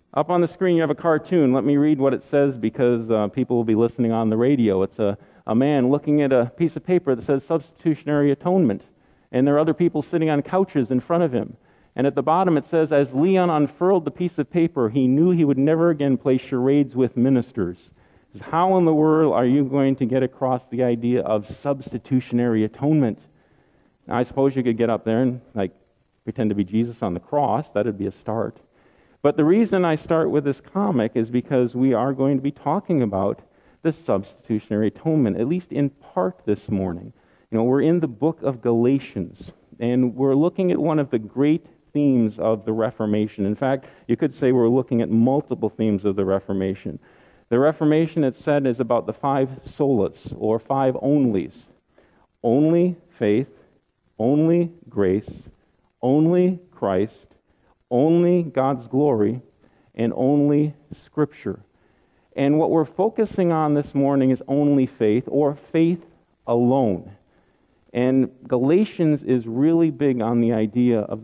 Up on the screen you have a cartoon. Let me read what it says because people will be listening on the radio. It's a man looking at a piece of paper that says substitutionary atonement. And there are other people sitting on couches in front of him. And at the bottom it says, as Leon unfurled the piece of paper, he knew he would never again play charades with ministers. How in the world are you going to get across the idea of substitutionary atonement? Now, I suppose you could get up there and pretend to be Jesus on the cross. That'd be a start. But the reason I start with this comic is because we are going to be talking about the substitutionary atonement, at least in part this morning. We're in the book of Galatians, and we're looking at one of the great themes of the Reformation. In fact, you could say we're looking at multiple themes of the Reformation. The Reformation, it's said, is about the 5 solas, or 5 onlys. Only faith, only grace, only Christ, only God's glory, and only Scripture. And what we're focusing on this morning is only faith, or faith alone. And Galatians is really big on the idea of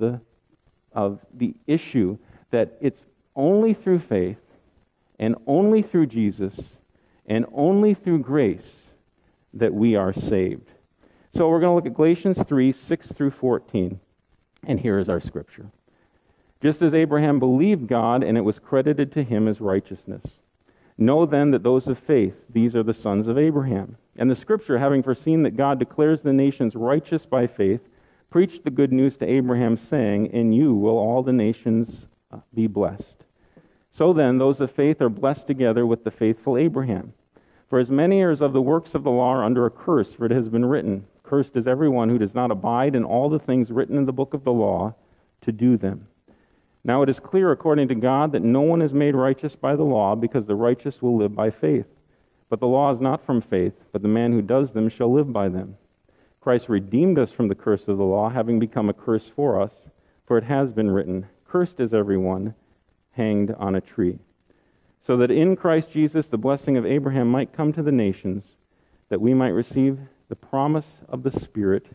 the issue that it's only through faith, and only through Jesus, and only through grace that we are saved. So we're going to look at Galatians 3, 6 through 14. And here is our scripture. Just as Abraham believed God, and it was credited to him as righteousness. Know then that those of faith, these are the sons of Abraham. And the scripture, having foreseen that God declares the nations righteous by faith, preached the good news to Abraham, saying, in you will all the nations be blessed. So then, those of faith are blessed together with the faithful Abraham. For as many as of the works of the law are under a curse, for it has been written, cursed is everyone who does not abide in all the things written in the book of the law to do them. Now it is clear according to God that no one is made righteous by the law, because the righteous will live by faith. But the law is not from faith, but the man who does them shall live by them. Christ redeemed us from the curse of the law, having become a curse for us, for it has been written, cursed is everyone hanged on a tree, so that in Christ Jesus the blessing of Abraham might come to the nations, that we might receive the promise of the Spirit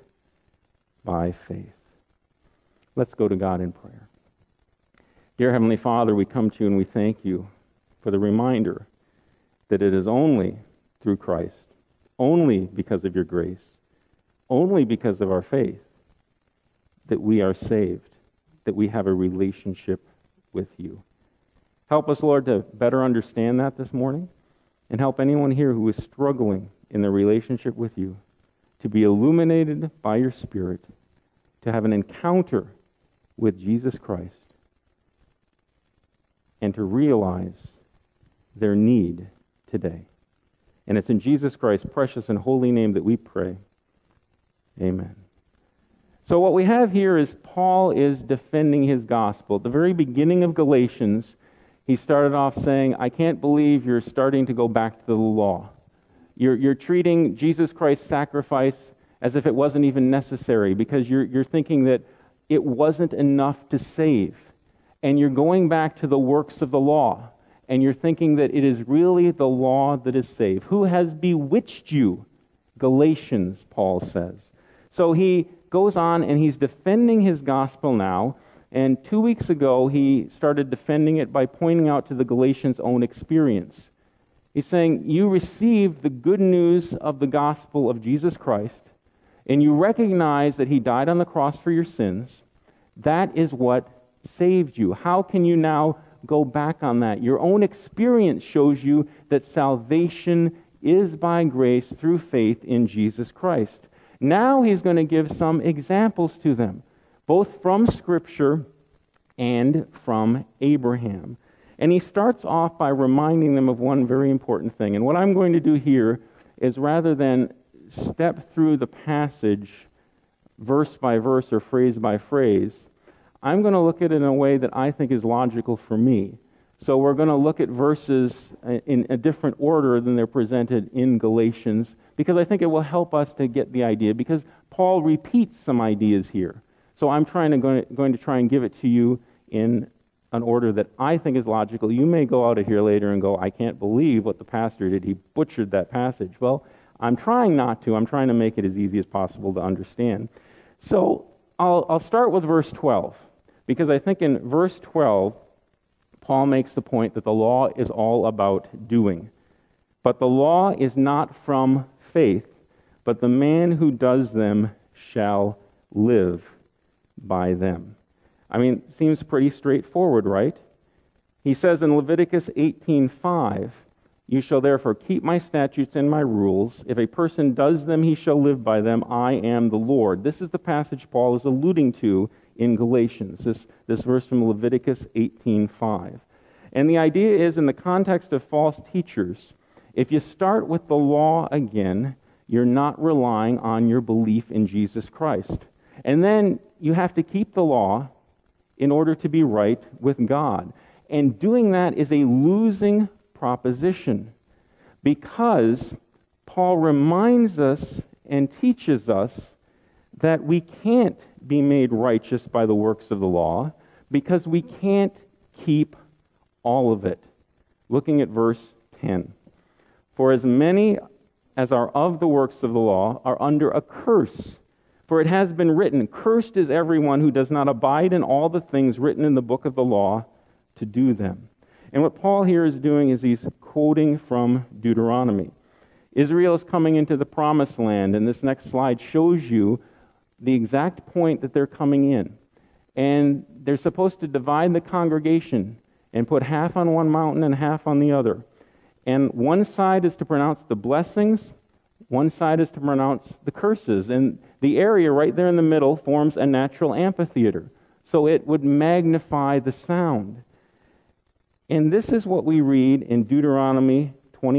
by faith. Let's go to God in prayer. Dear Heavenly Father, we come to you and we thank you for the reminder that it is only through Christ, only because of your grace, only because of our faith, that we are saved, that we have a relationship with you. Help us, Lord, to better understand that this morning, and help anyone here who is struggling in their relationship with you to be illuminated by your Spirit, to have an encounter with Jesus Christ, and to realize their need today. And it's in Jesus Christ's precious and holy name that we pray. Amen. So what we have here is Paul is defending his gospel. At the very beginning of Galatians, he started off saying, I can't believe you're starting to go back to the law. You're treating Jesus Christ's sacrifice as if it wasn't even necessary, because you're thinking that it wasn't enough to save. And you're going back to the works of the law. And you're thinking that it is really the law that is saved. Who has bewitched you? Galatians, Paul says. So he goes on and he's defending his gospel now. And 2 weeks ago, he started defending it by pointing out to the Galatians' own experience. He's saying, you received the good news of the gospel of Jesus Christ, and you recognize that he died on the cross for your sins. That is what saved you. How can you now go back on that? Your own experience shows you that salvation is by grace through faith in Jesus Christ. Now he's going to give some examples to them, both from Scripture and from Abraham. And he starts off by reminding them of one very important thing. And what I'm going to do here is, rather than step through the passage verse by verse or phrase by phrase, I'm going to look at it in a way that I think is logical for me. So we're going to look at verses in a different order than they're presented in Galatians, because I think it will help us to get the idea, because Paul repeats some ideas here. So I'm going to try and give it to you in an order that I think is logical. You may go out of here later and go, I can't believe what the pastor did. He butchered that passage. Well, I'm trying not to. I'm trying to make it as easy as possible to understand. So I'll start with verse 12, because I think in verse 12, Paul makes the point that the law is all about doing. But the law is not from faith, but the man who does them shall live by them. I mean, seems pretty straightforward, right? He says in Leviticus 18:5, "You shall therefore keep my statutes and my rules. If a person does them, he shall live by them. I am the Lord." This is the passage Paul is alluding to in Galatians, this verse from Leviticus 18:5. And the idea is, in the context of false teachers, if you start with the law again, you're not relying on your belief in Jesus Christ. And then you have to keep the law in order to be right with God. And doing that is a losing proposition, because Paul reminds us and teaches us that we can't be made righteous by the works of the law, because we can't keep all of it. Looking at verse 10. "For as many as are of the works of the law are under a curse. For it has been written, 'Cursed is everyone who does not abide in all the things written in the book of the law to do them.'" And what Paul here is doing is he's quoting from Deuteronomy. Israel is coming into the promised land, and this next slide shows you the exact point that they're coming in. And they're supposed to divide the congregation and put half on one mountain and half on the other. And one side is to pronounce the blessings, one side is to pronounce the curses. And the area right there in the middle forms a natural amphitheater, so it would magnify the sound. And this is what we read in Deuteronomy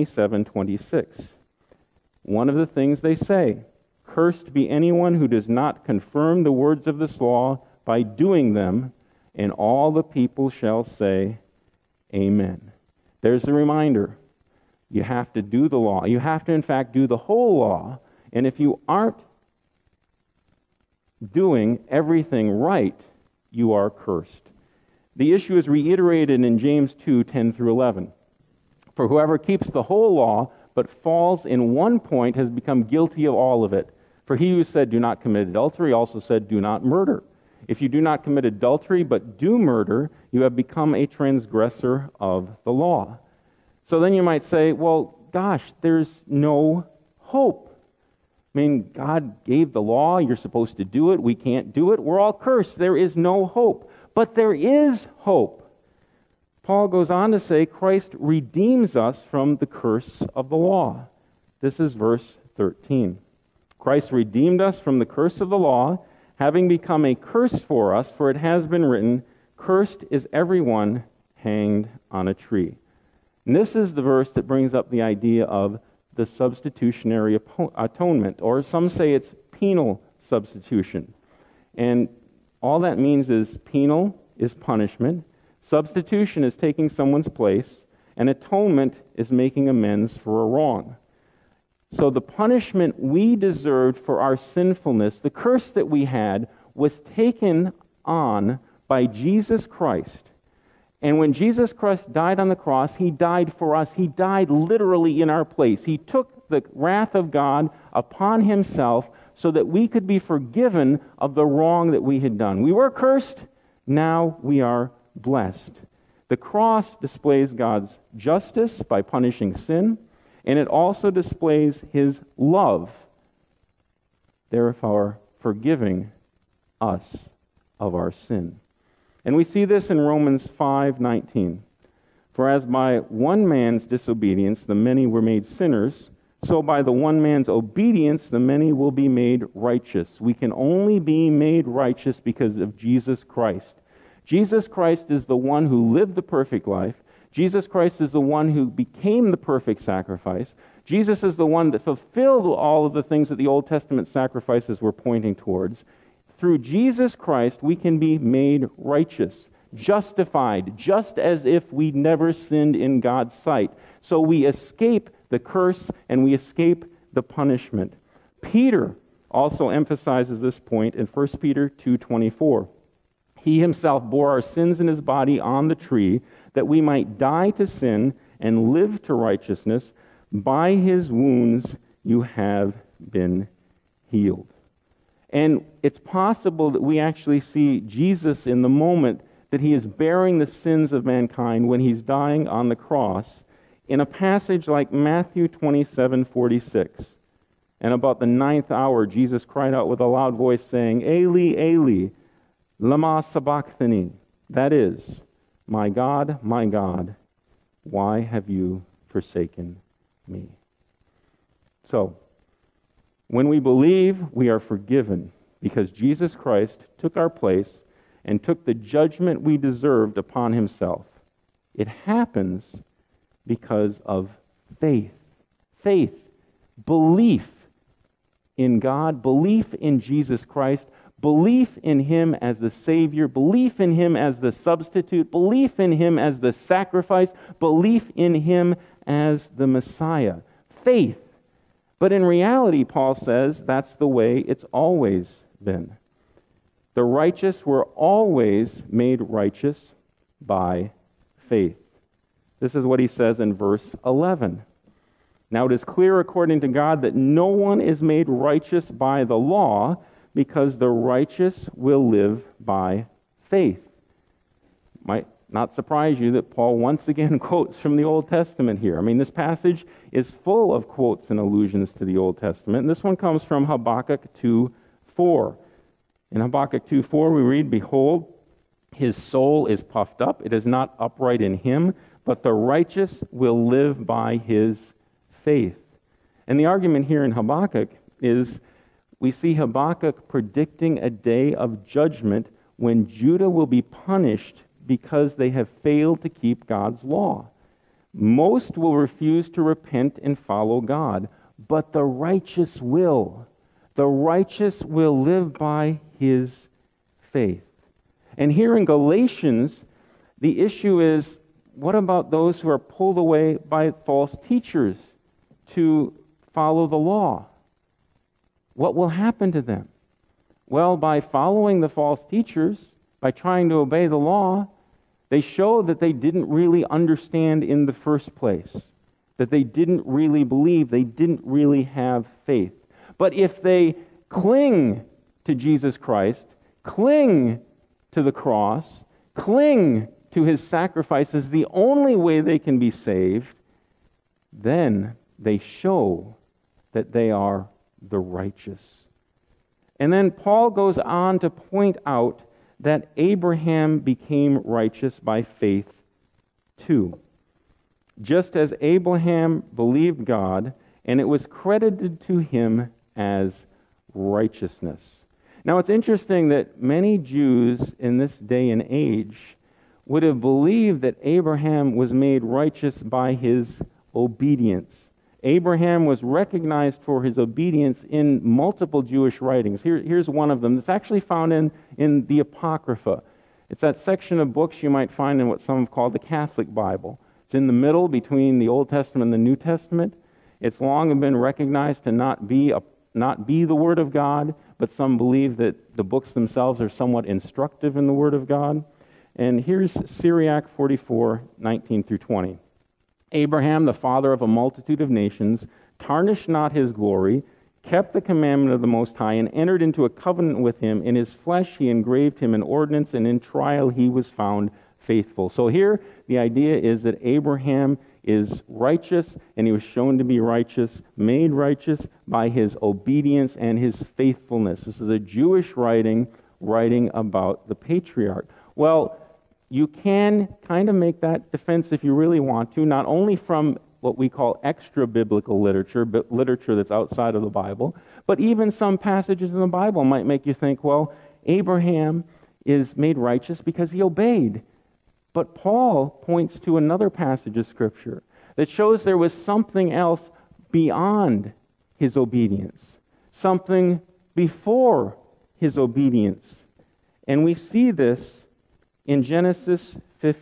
27:26. One of the things they say, "Cursed be anyone who does not confirm the words of this law by doing them," and all the people shall say, "Amen." There's the reminder. You have to do the law. You have to, in fact, do the whole law. And if you aren't doing everything right, you are cursed. The issue is reiterated in James 2:10 through 11. "For whoever keeps the whole law but falls in one point has become guilty of all of it. For he who said, 'Do not commit adultery,' also said, 'Do not murder.' If you do not commit adultery but do murder, you have become a transgressor of the law." So then you might say, well, gosh, there's no hope. I mean, God gave the law, you're supposed to do it, we can't do it, we're all cursed, there is no hope. But there is hope. Paul goes on to say Christ redeems us from the curse of the law. This is verse 13. "Christ redeemed us from the curse of the law, having become a curse for us, for it has been written, 'Cursed is everyone hanged on a tree.'" And this is the verse that brings up the idea of the substitutionary atonement, or some say it's penal substitution. And all that means is penal is punishment, substitution is taking someone's place, and atonement is making amends for a wrong. So the punishment we deserved for our sinfulness, the curse that we had, was taken on by Jesus Christ. And when Jesus Christ died on the cross, he died for us. He died literally in our place. He took the wrath of God upon himself so that we could be forgiven of the wrong that we had done. We were cursed, now we are blessed. The cross displays God's justice by punishing sin, and it also displays his love, therefore forgiving us of our sin. And we see this in Romans 5:19. "For as by one man's disobedience the many were made sinners, so by the one man's obedience the many will be made righteous." We can only be made righteous because of Jesus Christ. Jesus Christ is the one who lived the perfect life. Jesus Christ is the one who became the perfect sacrifice. Jesus is the one that fulfilled all of the things that the Old Testament sacrifices were pointing towards. Through Jesus Christ, we can be made righteous, justified, just as if we never sinned in God's sight. So we escape the curse and we escape the punishment. Peter also emphasizes this point in 1 Peter 2:24. "He himself bore our sins in his body on the tree, that we might die to sin and live to righteousness. By his wounds you have been healed." And it's possible that we actually see Jesus in the moment that he is bearing the sins of mankind when he's dying on the cross in a passage like Matthew 27:46. And about the 9th hour, Jesus cried out with a loud voice, saying, Eli, Eli, lama sabachthani. That is, my God, why have you forsaken me? So, when we believe, we are forgiven because Jesus Christ took our place and took the judgment we deserved upon himself. It happens because of faith. Faith, belief in God, belief in Jesus Christ, belief in him as the Savior, belief in him as the substitute, belief in him as the sacrifice, belief in him as the Messiah. Faith. But in reality, Paul says, that's the way it's always been. The righteous were always made righteous by faith. This is what he says in verse 11. Now it is clear according to God that no one is made righteous by the law, because the righteous will live by faith. Might not surprise you that Paul once again quotes from the Old Testament here. I mean, this passage is full of quotes and allusions to the Old Testament. And this one comes from Habakkuk 2:4. In Habakkuk 2:4 we read, Behold, his soul is puffed up. It is not upright in him, but the righteous will live by his faith. And the argument here in Habakkuk is we see Habakkuk predicting a day of judgment when Judah will be punished because they have failed to keep God's law. Most will refuse to repent and follow God, but the righteous will. The righteous will live by his faith. And here in Galatians, the issue is, what about those who are pulled away by false teachers to follow the law? What will happen to them? Well, by following the false teachers, by trying to obey the law, they show that they didn't really understand in the first place, that they didn't really believe, they didn't really have faith. But if they cling to Jesus Christ, cling to the cross, cling to his sacrifice as the only way they can be saved, then they show that they are the righteous. And then Paul goes on to point out that Abraham became righteous by faith too. Just as Abraham believed God, and it was credited to him as righteousness. Now it's interesting that many Jews in this day and age would have believed that Abraham was made righteous by his obedience. Abraham was recognized for his obedience in multiple Jewish writings. Here's one of them. It's actually found in the Apocrypha. It's that section of books you might find in what some have called the Catholic Bible. It's in the middle between the Old Testament and the New Testament. It's long been recognized to not be the Word of God, but some believe that the books themselves are somewhat instructive in the Word of God. And here's Syriac 44:19 through 20. Abraham, the father of a multitude of nations, tarnished not his glory, kept the commandment of the Most High, and entered into a covenant with him. In his flesh he engraved him an ordinance, and in trial he was found faithful. So here the idea is that Abraham is righteous, and he was shown to be righteous, made righteous by his obedience and his faithfulness. This is a Jewish writing about the patriarch. Well, you can kind of make that defense if you really want to, not only from what we call extra-biblical literature, but literature that's outside of the Bible, but even some passages in the Bible might make you think, well, Abraham is made righteous because he obeyed. But Paul points to another passage of Scripture that shows there was something else beyond his obedience, something before his obedience. And we see this in Genesis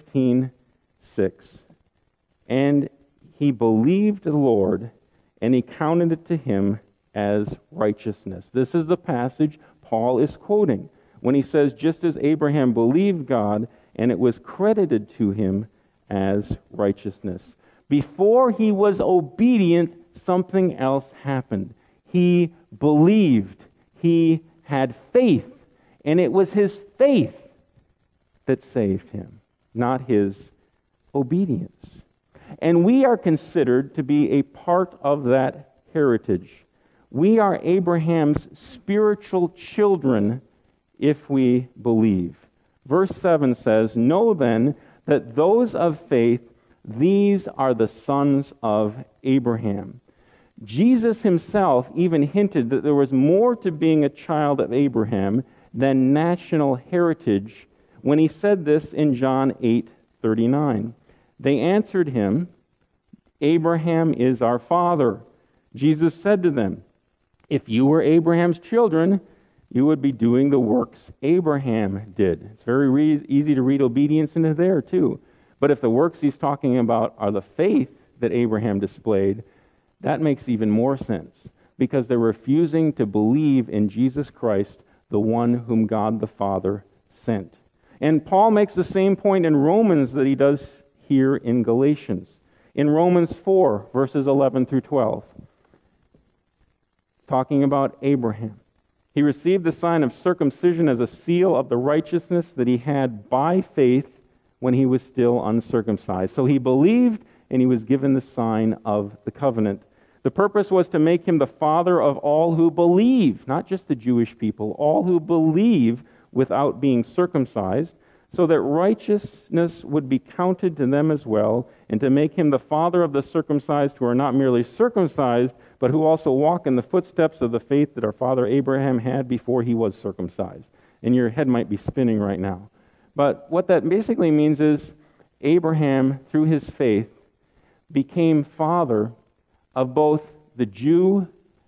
15:6. And he believed the Lord, and he counted it to him as righteousness. This is the passage Paul is quoting when he says, just as Abraham believed God, and it was credited to him as righteousness. Before he was obedient, something else happened. He believed. He had faith. And it was his faith that saved him, not his obedience. And we are considered to be a part of that heritage. We are Abraham's spiritual children if we believe. Verse 7 says, "Know then that those of faith, these are the sons of Abraham." Jesus himself even hinted that there was more to being a child of Abraham than national heritage when he said this in John 8:39. They answered him, "Abraham is our father." Jesus said to them, "If you were Abraham's children, you would be doing the works Abraham did." It's very easy to read obedience into there too. But if the works he's talking about are the faith that Abraham displayed, that makes even more sense, because they're refusing to believe in Jesus Christ, the one whom God the Father sent. And Paul makes the same point in Romans that he does here in Galatians. In Romans 4, verses 11 through 12, talking about Abraham. He received the sign of circumcision as a seal of the righteousness that he had by faith when he was still uncircumcised. So he believed, and he was given the sign of the covenant. The purpose was to make him the father of all who believe, not just the Jewish people, all who believe without being circumcised, so that righteousness would be counted to them as well, and to make him the father of the circumcised who are not merely circumcised, but who also walk in the footsteps of the faith that our father Abraham had before he was circumcised. And your head might be spinning right now. But what that basically means is Abraham, through his faith, became father of both the Jew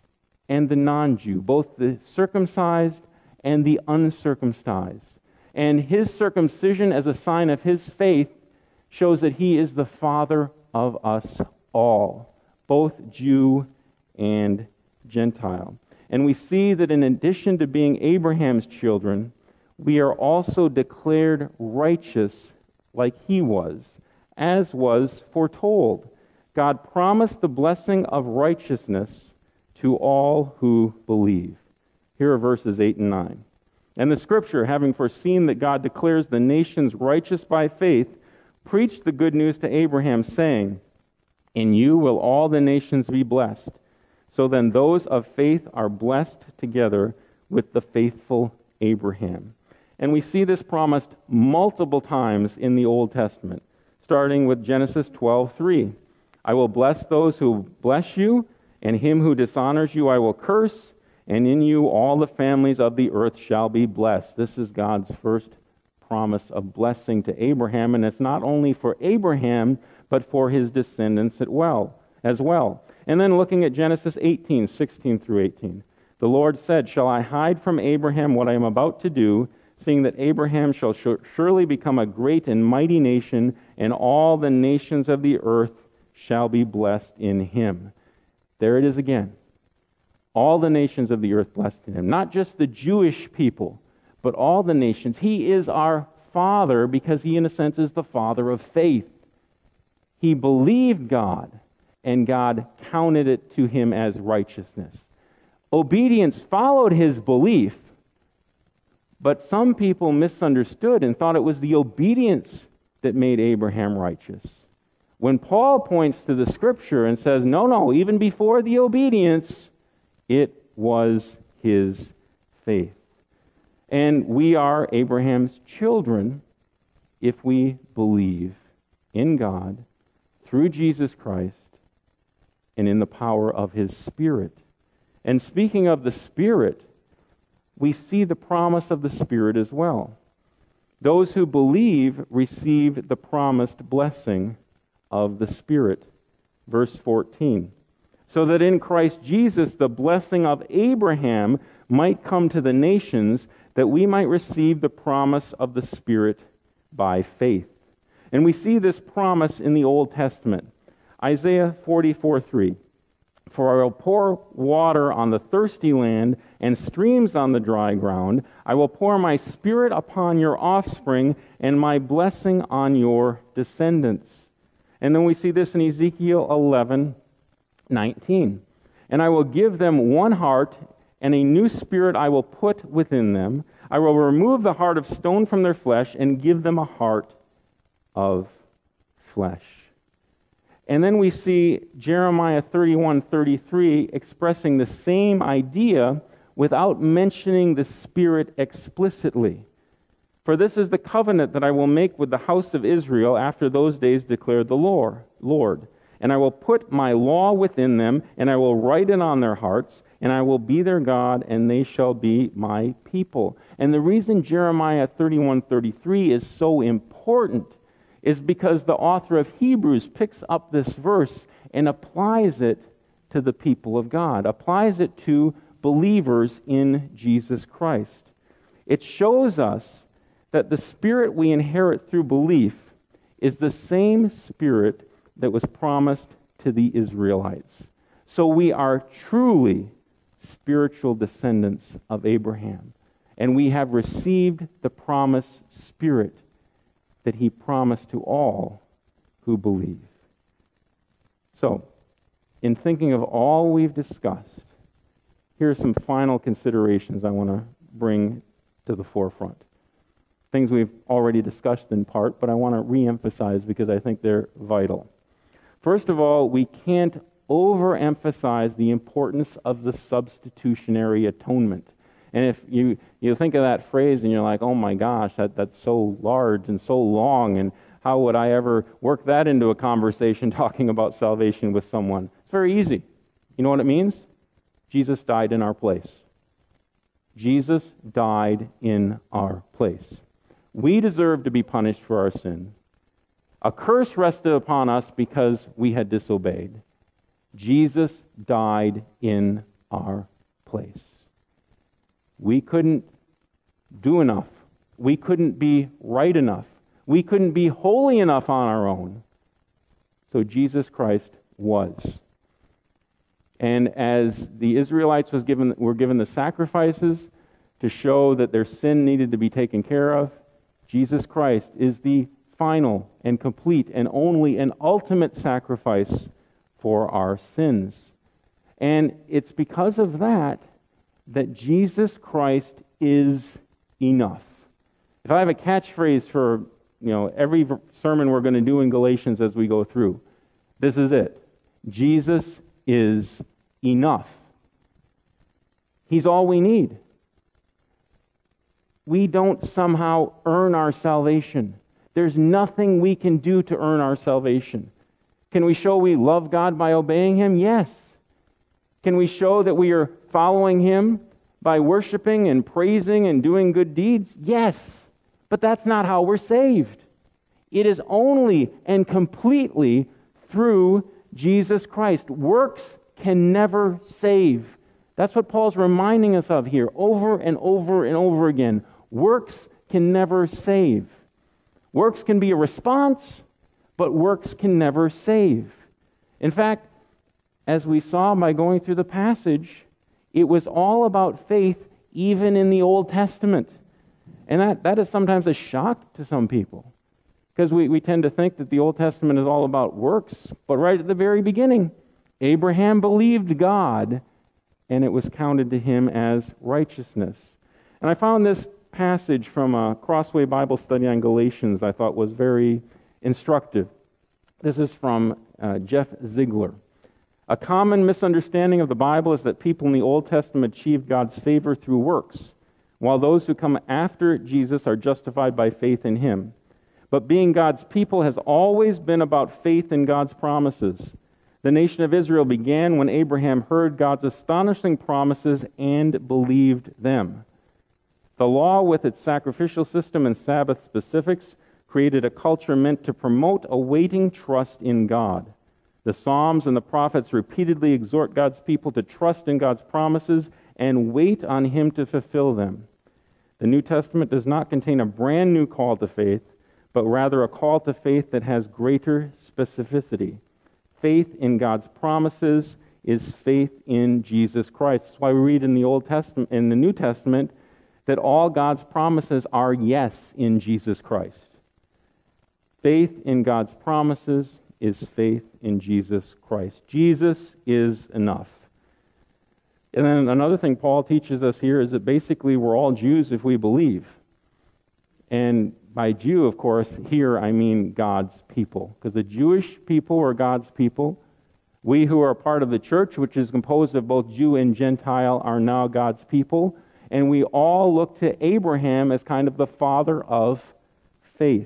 and the non-Jew, both the circumcised and the uncircumcised. And his circumcision as a sign of his faith shows that he is the father of us all, both Jew and Gentile. And we see that in addition to being Abraham's children, we are also declared righteous like he was, as was foretold. God promised the blessing of righteousness to all who believe. Here are verses 8 and 9. "And the Scripture, having foreseen that God declares the nations righteous by faith, preached the good news to Abraham, saying, 'In you will all the nations be blessed.' So then those of faith are blessed together with the faithful Abraham." And we see this promised multiple times in the Old Testament, starting with Genesis 12:3. "I will bless those who bless you, and him who dishonors you I will curse, and in you all the families of the earth shall be blessed." This is God's first promise of blessing to Abraham, and it's not only for Abraham, but for his descendants as well. And then looking at Genesis 18:16 through 18. "The Lord said, 'Shall I hide from Abraham what I am about to do, seeing that Abraham shall surely become a great and mighty nation, and all the nations of the earth shall be blessed in him.'" There it is again. All the nations of the earth blessed in him. Not just the Jewish people, but all the nations. He is our Father because he, in a sense, is the Father of faith. He believed God, and God counted it to him as righteousness. Obedience followed his belief, but some people misunderstood and thought it was the obedience that made Abraham righteous. When Paul points to the Scripture and says, no, even before the obedience, it was his faith. And we are Abraham's children if we believe in God through Jesus Christ and in the power of his Spirit. And speaking of the Spirit, we see the promise of the Spirit as well. Those who believe receive the promised blessing of the Spirit. Verse 14. "So that in Christ Jesus the blessing of Abraham might come to the nations, that we might receive the promise of the Spirit by faith." And we see this promise in the Old Testament. Isaiah 44:3. "For I will pour water on the thirsty land and streams on the dry ground. I will pour my Spirit upon your offspring and my blessing on your descendants." And then we see this in Ezekiel 11:19. "And I will give them one heart and a new spirit I will put within them. I will remove the heart of stone from their flesh and give them a heart of flesh. And then we see Jeremiah 31:33 expressing the same idea without mentioning the Spirit explicitly. For this is the covenant that I will make with the house of Israel after those days, declared the Lord. And I will put my law within them, and I will write it on their hearts, and I will be their God, and they shall be my people. And the reason Jeremiah 31:33 is so important is because the author of Hebrews picks up this verse and applies it to the people of God, applies it to believers in Jesus Christ. It shows us that the Spirit we inherit through belief is the same Spirit that was promised to the Israelites. So we are truly spiritual descendants of Abraham, and we have received the promised Spirit that he promised to all who believe. So, in thinking of all we've discussed, here are some final considerations I want to bring to the forefront. Things we've already discussed in part, but I want to re-emphasize because I think they're vital. First of all, we can't overemphasize the importance of the substitutionary atonement. And if you think of that phrase and you're like, oh my gosh, that's so large and so long, and how would I ever work that into a conversation talking about salvation with someone? It's very easy. You know what it means? Jesus died in our place. Jesus died in our place. We deserve to be punished for our sin. A curse rested upon us because we had disobeyed. Jesus died in our place. We couldn't do enough. We couldn't be right enough. We couldn't be holy enough on our own. So Jesus Christ was. And as the Israelites were given the sacrifices to show that their sin needed to be taken care of, Jesus Christ is the final and complete and only and ultimate sacrifice for our sins. And it's because of that Jesus Christ is enough. If I have a catchphrase for every sermon we're going to do in Galatians as we go through, this is it. Jesus is enough. He's all we need. We don't somehow earn our salvation. There's nothing we can do to earn our salvation. Can we show we love God by obeying Him? Yes. Can we show that we are following Him by worshiping and praising and doing good deeds? Yes. But that's not how we're saved. It is only and completely through Jesus Christ. Works can never save. That's what Paul's reminding us of here over and over and over again. Works can never save. Works can be a response, but works can never save. In fact, as we saw by going through the passage, it was all about faith even in the Old Testament. And that is sometimes a shock to some people, because we tend to think that the Old Testament is all about works. But right at the very beginning, Abraham believed God, and it was counted to him as righteousness. And I found this passage from a Crossway Bible study on Galatians I thought was very instructive. This is from Jeff Ziegler. A common misunderstanding of the Bible is that people in the Old Testament achieved God's favor through works, while those who come after Jesus are justified by faith in Him. But being God's people has always been about faith in God's promises. The nation of Israel began when Abraham heard God's astonishing promises and believed them. The law, with its sacrificial system and Sabbath specifics, created a culture meant to promote a waiting trust in God. The Psalms and the prophets repeatedly exhort God's people to trust in God's promises and wait on Him to fulfill them. The New Testament does not contain a brand new call to faith, but rather a call to faith that has greater specificity. Faith in God's promises is faith in Jesus Christ. That's why we read in the Old Testament, in the New Testament, that all God's promises are yes in Jesus Christ. Faith in God's promises is faith in Jesus Christ. Jesus is enough. And then another thing Paul teaches us here is that basically we're all Jews if we believe. And by Jew, of course, here I mean God's people. Because the Jewish people are God's people. We who are part of the church, which is composed of both Jew and Gentile, are now God's people. And we all look to Abraham as kind of the father of faith.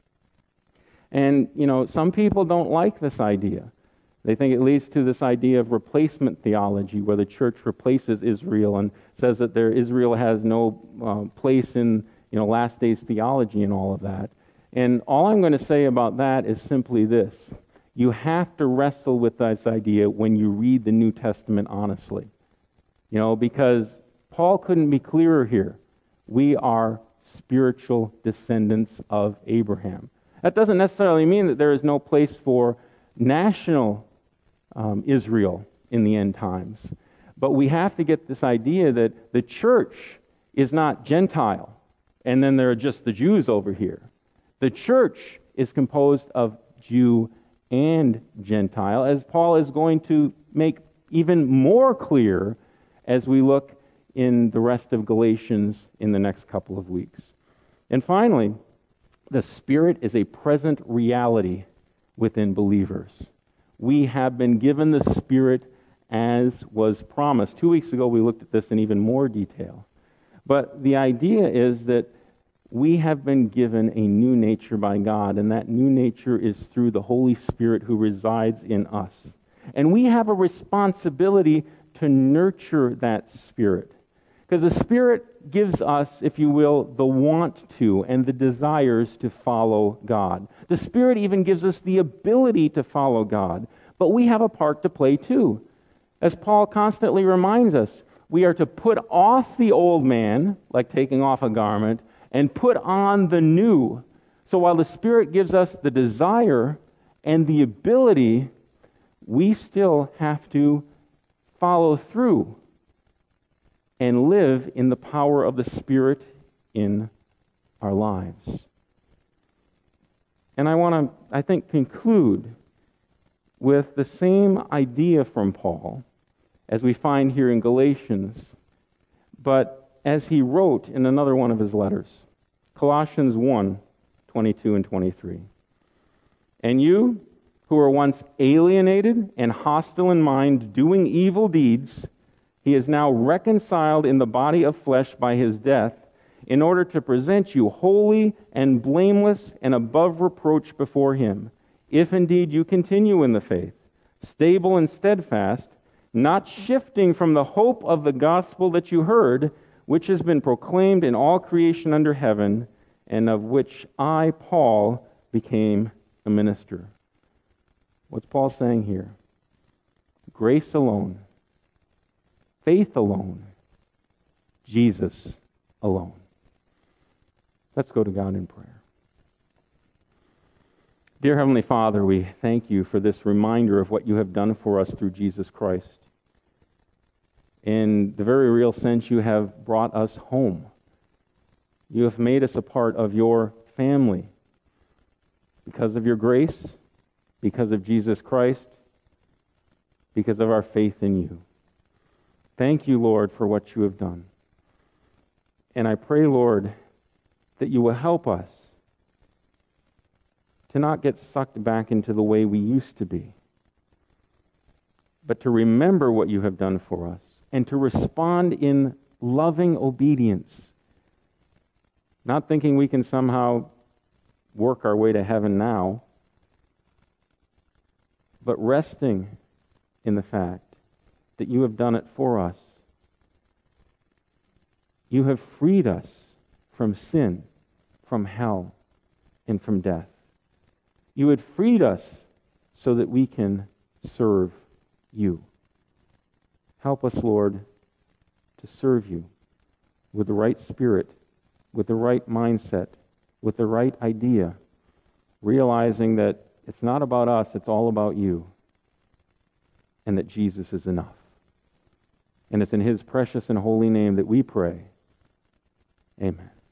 And, some people don't like this idea. They think it leads to this idea of replacement theology, where the church replaces Israel and says that Israel has no place in last days theology and all of that. And all I'm going to say about that is simply this. You have to wrestle with this idea when you read the New Testament honestly. Because Paul couldn't be clearer here. We are spiritual descendants of Abraham. That doesn't necessarily mean that there is no place for national Israel in the end times. But we have to get this idea that the church is not Gentile, and then there are just the Jews over here. The church is composed of Jew and Gentile, as Paul is going to make even more clear as we look in the rest of Galatians in the next couple of weeks. And finally, the Spirit is a present reality within believers. We have been given the Spirit as was promised. 2 weeks ago we looked at this in even more detail. But the idea is that we have been given a new nature by God, and that new nature is through the Holy Spirit who resides in us. And we have a responsibility to nurture that Spirit. Because the Spirit gives us, if you will, the want to and the desires to follow God. The Spirit even gives us the ability to follow God. But we have a part to play too. As Paul constantly reminds us, we are to put off the old man, like taking off a garment, and put on the new. So while the Spirit gives us the desire and the ability, we still have to follow through and live in the power of the Spirit in our lives. And I want to, conclude with the same idea from Paul as we find here in Galatians, but as he wrote in another one of his letters, Colossians 1:22 and 23. And you, who were once alienated and hostile in mind, doing evil deeds, he is now reconciled in the body of flesh by his death, in order to present you holy and blameless and above reproach before him, if indeed you continue in the faith, stable and steadfast, not shifting from the hope of the gospel that you heard, which has been proclaimed in all creation under heaven, and of which I, Paul, became a minister. What's Paul saying here? Grace alone, faith alone, Jesus alone. Let's go to God in prayer. Dear Heavenly Father, we thank you for this reminder of what you have done for us through Jesus Christ. In the very real sense, you have brought us home. You have made us a part of your family because of your grace, because of Jesus Christ, because of our faith in you. Thank you, Lord, for what you have done. And I pray, Lord, that you will help us to not get sucked back into the way we used to be, but to remember what you have done for us and to respond in loving obedience, not thinking we can somehow work our way to heaven now, but resting in the fact that you have done it for us. You have freed us from sin, from hell, and from death. You had freed us so that we can serve you. Help us, Lord, to serve you with the right spirit, with the right mindset, with the right idea, realizing that it's not about us, it's all about you, and that Jesus is enough. And it's in his precious and holy name that we pray. Amen.